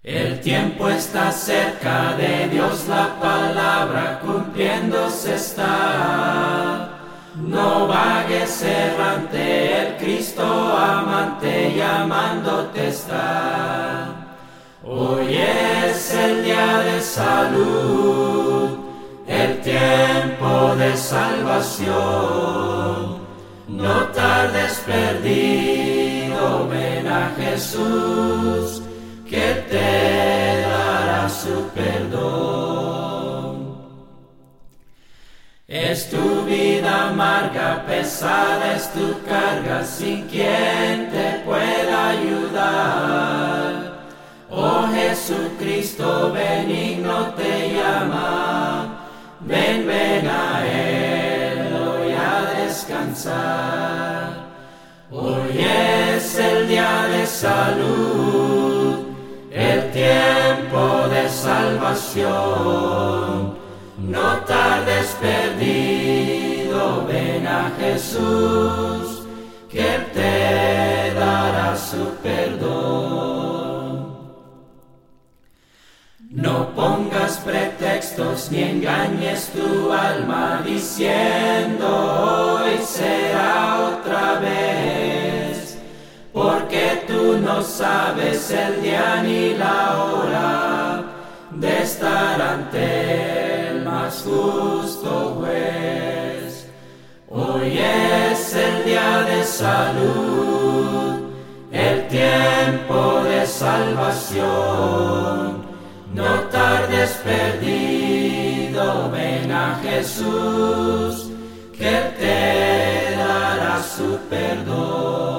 El tiempo está cerca de Dios, la palabra cumpliéndose está. No vagues errante, el Cristo amante llamándote está. Hoy es el día de salud, el tiempo de salvación. No tardes perdido, ven a Jesús, que te dará su perdón. Es tu vida amarga, pesada es tu carga, sin quien te pueda ayudar. Oh Jesucristo benigno te llama, ven, ven a Él hoy a descansar. Hoy es el día de salud, el tiempo de salvación. No tardes perdido, ven a Jesús, que Él te dará su perdón. No pongas pretextos ni engañes tu alma diciendo hoy será otra vez, porque tú no sabes el día ni la hora de estar ante el más justo juez. Hoy es el día de salud, el tiempo de salvación. No tardes perdido, ven a Jesús, que Él te dará su perdón.